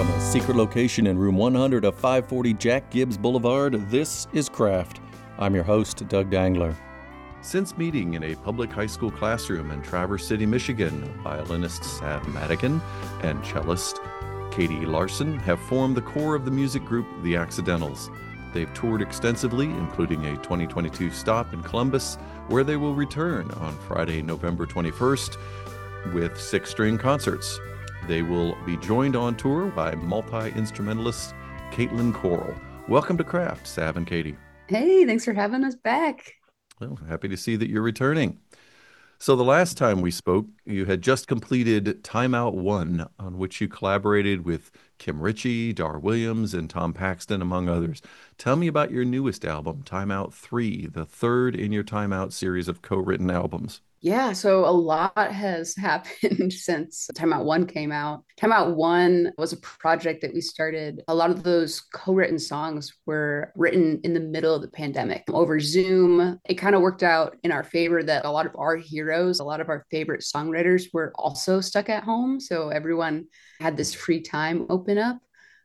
From a secret location in room 100 of 540 Jack Gibbs Boulevard, this is Craft. I'm your host, Doug Dangler. Since meeting in a public high school classroom in Traverse City, Michigan, violinist Sav Madigan and cellist Katie Larson have formed the core of the music group The Accidentals. They've toured extensively, including a 2022 stop in Columbus, where they will return on Friday, November 21st with 6-string concerts. They will be joined on tour by multi-instrumentalist Caitlin Coral. Welcome to Craft, Sav and Katie. Hey, thanks for having us back. Well, happy to see that you're returning. So the last time we spoke, you had just completed Time Out 1, on which you collaborated with Kim Ritchie, Dar Williams, and Tom Paxton, among others. Tell me about your newest album, Time Out 3, the third in your Time Out series of co-written albums. Yeah, so a lot has happened since Time Out 1 came out. Time Out 1 was a project that we started. A lot of those co-written songs were written in the middle of the pandemic over Zoom. It kind of worked out in our favor that a lot of our heroes, a lot of our favorite songwriters were also stuck at home. So everyone had this free time open up.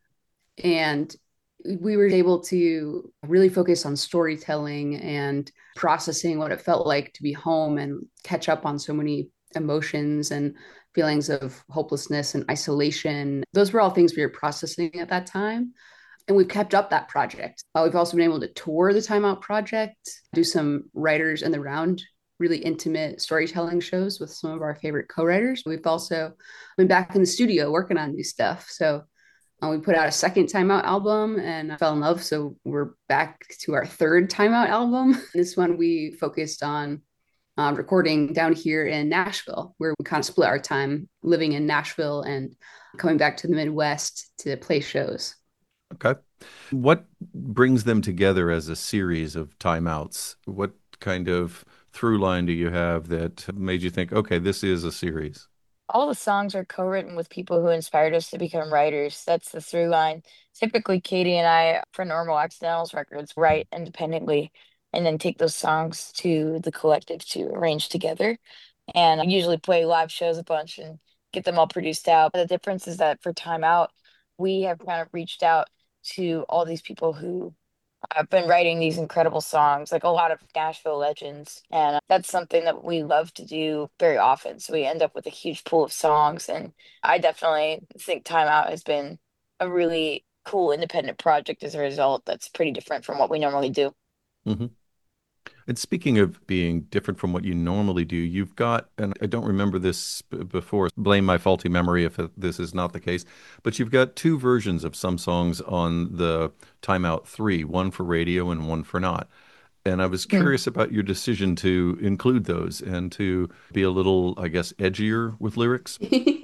And we were able to really focus on storytelling and processing what it felt like to be home and catch up on so many emotions and feelings of hopelessness and isolation. Those were all things we were processing at that time. And we've kept up that project. We've also been able to tour the Time Out project, do some writers in the round, really intimate storytelling shows with some of our favorite co-writers. We've also been back in the studio working on new stuff. So we put out a second Time Out album and I fell in love. So we're back to our third Time Out album. This one we focused on recording down here in Nashville, where we kind of split our time living in Nashville and coming back to the Midwest to play shows. Okay. What brings them together as a series of timeouts? What kind of through line do you have that made you think, okay, this is a series? All the songs are co-written with people who inspired us to become writers. That's the through line. Typically, Katie and I, for Normal Accidentals records, write independently and then take those songs to the collective to arrange together. And I usually play live shows a bunch and get them all produced out. But the difference is that for Time Out, we have kind of reached out to all these people who I've been writing these incredible songs, like a lot of Nashville legends. And that's something that we love to do very often. So we end up with a huge pool of songs. And I definitely think Time Out has been a really cool independent project as a result. That's pretty different from what we normally do. Mm-hmm. And speaking of being different from what you normally do, you've got, and I don't remember this before, blame my faulty memory if this is not the case, but you've got two versions of some songs on the Time Out 3, one for radio and one for not. And I was curious about your decision to include those and to be a little, I guess, edgier with lyrics.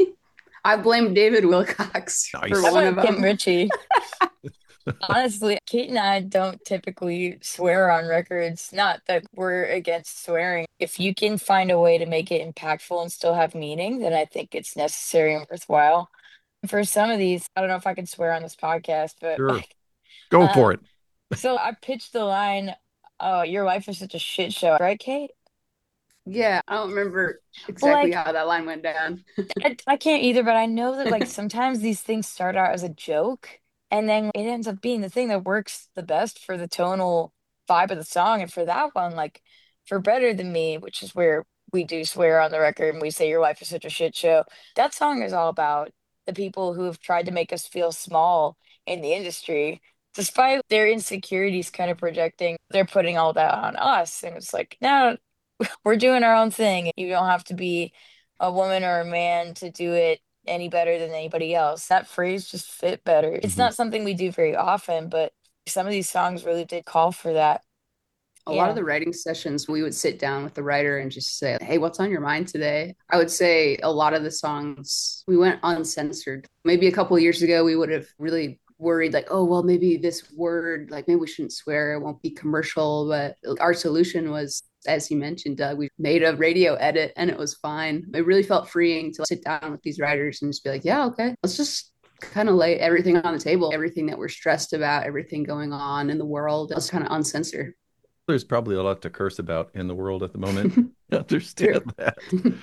I blame David Wilcox for Nice. one I of blame Kim them. Ritchie. Honestly, Kate and I don't typically swear on records. Not that we're against swearing. If you can find a way to make it impactful and still have meaning, then I think it's necessary and worthwhile. For some of these, I don't know if I can swear on this podcast, but Sure. like, Go for um, it. so I pitched the line, "Oh, your life is such a shit show," right, Kate? Yeah, I don't remember Well, exactly like, how that line went down. I can't either, but I know that like sometimes these things start out as a joke and then it ends up being the thing that works the best for the tonal vibe of the song. And for that one, like for Better Than Me, which is where we do swear on the record and we say your life is such a shit show, that song is all about the people who have tried to make us feel small in the industry. Despite their insecurities kind of projecting, they're putting all that on us. And it's like, no, we're doing our own thing. You don't have to be a woman or a man to do it any better than anybody else. That phrase just fit better. It's Hmm. not something we do very often, but some of these songs really did call for that. A lot of Yeah. the writing sessions, we would sit down with the writer and just say, hey, what's on your mind today? I would say a lot of the songs, we went uncensored. Maybe a couple of years ago, we would have really worried, like, oh, well, maybe this word, like, maybe we shouldn't swear, it won't be commercial. But our solution was, as you mentioned, Doug, we made a radio edit and it was fine. It really felt freeing to sit down with these writers and just be like, yeah, okay, let's just kind of lay everything on the table, everything that we're stressed about, everything going on in the world. Let's kind of uncensor. There's probably a lot to curse about in the world at the moment. I True. understand that.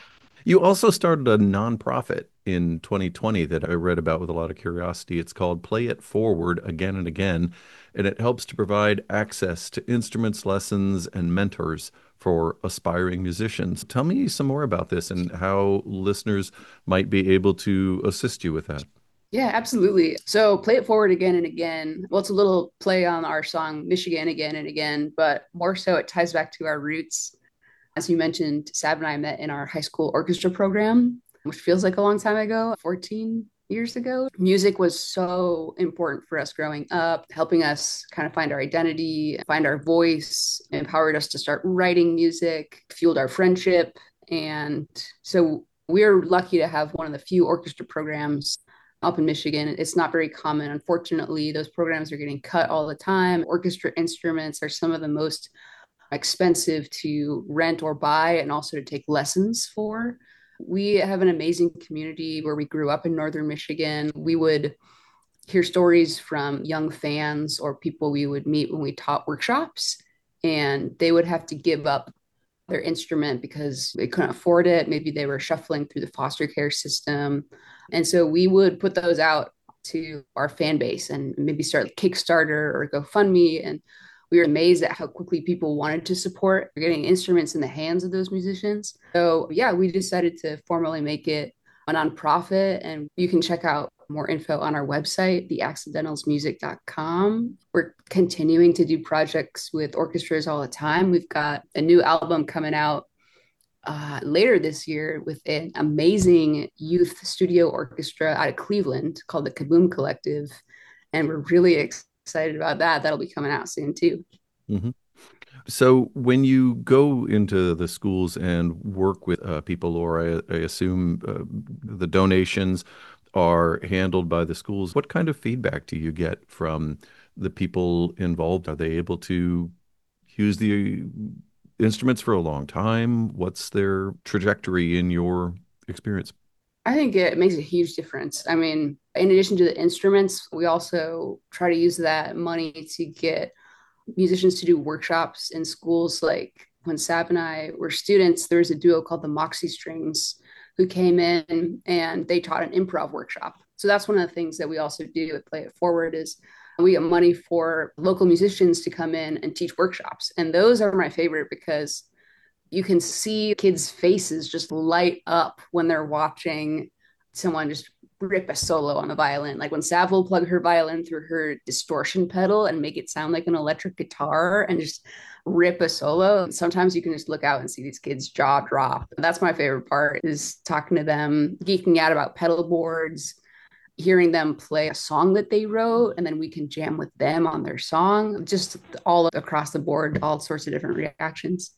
You also started a nonprofit in 2020 that I read about with a lot of curiosity. It's called Play It Forward Again and Again, and it helps to provide access to instruments, lessons, and mentors for aspiring musicians. Tell me some more about this and how listeners might be able to assist you with that. Yeah, absolutely. So play it forward again and again. Well, it's a little play on our song Michigan again and again, but more so it ties back to our roots. As you mentioned, Sab and I met in our high school orchestra program, which feels like a long time ago, 14 years ago. Music was so important for us growing up, helping us kind of find our identity, find our voice, empowered us to start writing music, fueled our friendship. And so we're lucky to have one of the few orchestra programs up in Michigan. It's not very common. Unfortunately, those programs are getting cut all the time. Orchestra instruments are some of the most expensive to rent or buy and also to take lessons for. We have an amazing community where we grew up in northern Michigan. We would hear stories from young fans or people we would meet when we taught workshops, and they would have to give up their instrument because they couldn't afford it. Maybe they were shuffling through the foster care system. And so we would put those out to our fan base and maybe start Kickstarter or GoFundMe. And we were amazed at how quickly people wanted to support getting instruments in the hands of those musicians. So, yeah, we decided to formally make it a nonprofit, and you can check out more info on our website, theaccidentalsmusic.com. We're continuing to do projects with orchestras all the time. We've got a new album coming out later this year with an amazing youth studio orchestra out of Cleveland called the Kaboom Collective. And we're really excited about that. That'll be coming out soon too. Mm-hmm. So when you go into the schools and work with people, or I assume the donations are handled by the schools, what kind of feedback do you get from the people involved? Are they able to use the instruments for a long time? What's their trajectory in your experience? I think it makes a huge difference. I mean, in addition to the instruments, we also try to use that money to get musicians to do workshops in schools. Like when Sab and I were students, there was a duo called the Moxie Strings who came in and they taught an improv workshop. So that's one of the things that we also do at Play It Forward is we get money for local musicians to come in and teach workshops. And those are my favorite because you can see kids' faces just light up when they're watching someone just rip a solo on the violin. Like when Sav will plug her violin through her distortion pedal and make it sound like an electric guitar and just rip a solo. Sometimes you can just look out and see these kids' jaw drop. That's my favorite part is talking to them, geeking out about pedal boards, hearing them play a song that they wrote, and then we can jam with them on their song, just all across the board, all sorts of different reactions.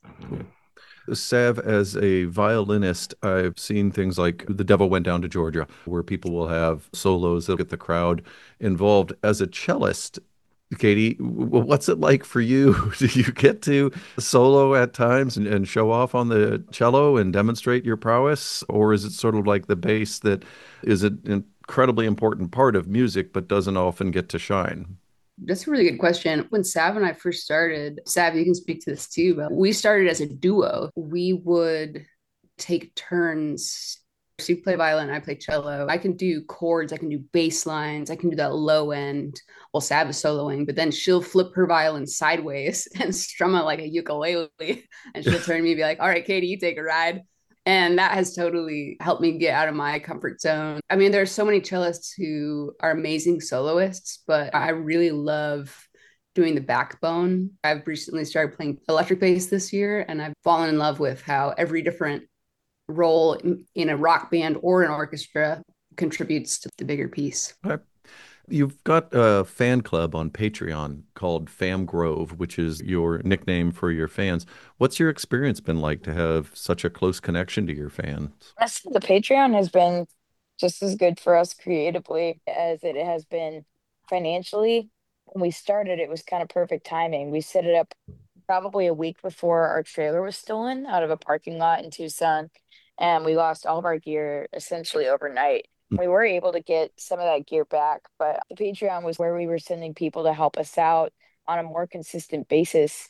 Sav, as a violinist, I've seen things like The Devil Went Down to Georgia, where people will have solos that get the crowd involved. As a cellist, Katie, what's it like for you? Do you get to solo at times and show off on the cello and demonstrate your prowess? Or is it sort of like the bass that is an incredibly important part of music but doesn't often get to shine? That's a really good question. When Sav and I first started, Sav, you can speak to this too, but we started as a duo. We would take turns. So you play violin, I play cello. I can do chords, I can do bass lines, I can do that low end while Sav is soloing, but then she'll flip her violin sideways and strum it like a ukulele. And she'll turn to me and be like, all right, Katie, you take a ride. And that has totally helped me get out of my comfort zone. I mean, there's so many cellists who are amazing soloists, but I really love doing the backbone. I've recently started playing electric bass this year, and I've fallen in love with how every different role in a rock band or an orchestra contributes to the bigger piece. You've got a fan club on Patreon called Fam Grove, which is your nickname for your fans. What's your experience been like to have such a close connection to your fans? Yes, the Patreon has been just as good for us creatively as it has been financially. When we started, it was kind of perfect timing. We set it up probably a week before our trailer was stolen out of a parking lot in Tucson, and we lost all of our gear essentially overnight. We were able to get some of that gear back, but the Patreon was where we were sending people to help us out on a more consistent basis.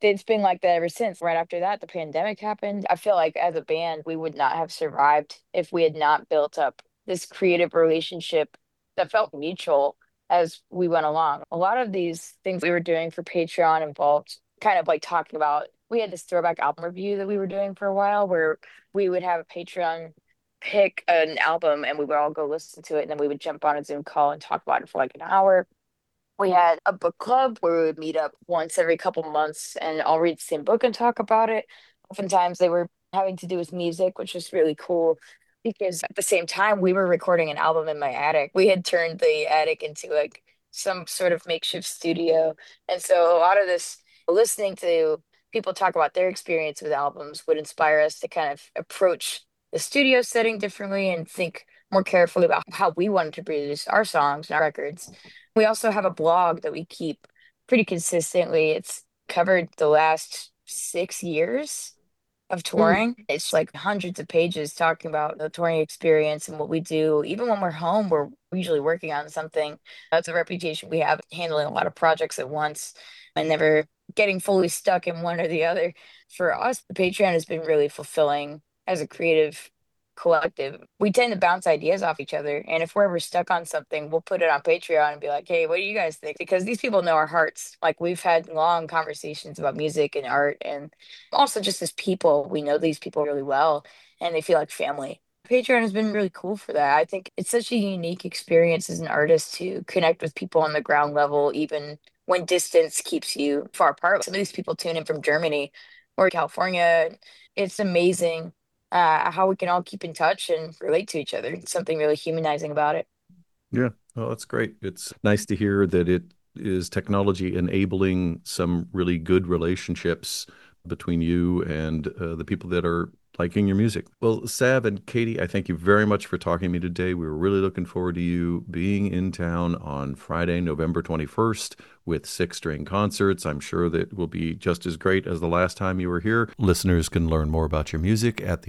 it's been like that ever since. Right after that, the pandemic happened. I feel like as a band, we would not have survived if we had not built up this creative relationship that felt mutual as we went along. A lot of these things we were doing for Patreon involved kind of like talking about, we had this throwback album review that we were doing for a while where we would have a Patreon pick an album and we would all go listen to it and then we would jump on a Zoom call and talk about it for like an hour. We had a book club where we would meet up once every couple months and all read the same book and talk about it. Oftentimes they were having to do with music, which was really cool because at the same time we were recording an album in my attic. We had turned the attic into like some sort of makeshift studio. And so a lot of this listening to people talk about their experience with albums would inspire us to kind of approach the studio setting differently and think more carefully about how we wanted to produce our songs and our records. We also have a blog that we keep pretty consistently. It's covered the last 6 years of Mm. touring. It's like hundreds of pages talking about the touring experience and what we do. Even when we're home, we're usually working on something. That's a reputation we have, handling a lot of projects at once and never getting fully stuck in one or the other. For us, the Patreon has been really fulfilling as a creative collective. We tend to bounce ideas off each other. And if we're ever stuck on something, we'll put it on Patreon and be like, hey, what do you guys think? Because these people know our hearts. Like we've had long conversations about music and art and also just as people, we know these people really well and they feel like family. Patreon has been really cool for that. I think it's such a unique experience as an artist to connect with people on the ground level, even when distance keeps you far apart. Some of these people tune in from Germany or California. It's amazing how we can all keep in touch and relate to each other. It's something really humanizing about it. Yeah, well, that's great. It's nice to hear that it is technology enabling some really good relationships between you and the people that are liking your music. Well, Sav and Katie, I thank you very much for talking to me today. We were really looking forward to you being in town on Friday, November 21st with 6-string concerts. I'm sure that will be just as great as the last time you were here. Listeners can learn more about your music at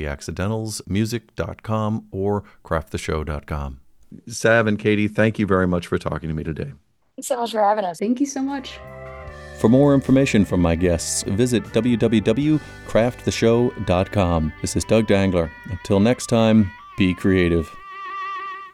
theaccidentalsmusic.com or crafttheshow.com. Sav and Katie, thank you very much for talking to me today. Thanks so much for having us. Thank you so much. For more information from my guests, visit www.crafttheshow.com. This is Doug Dangler. Until next time, be creative.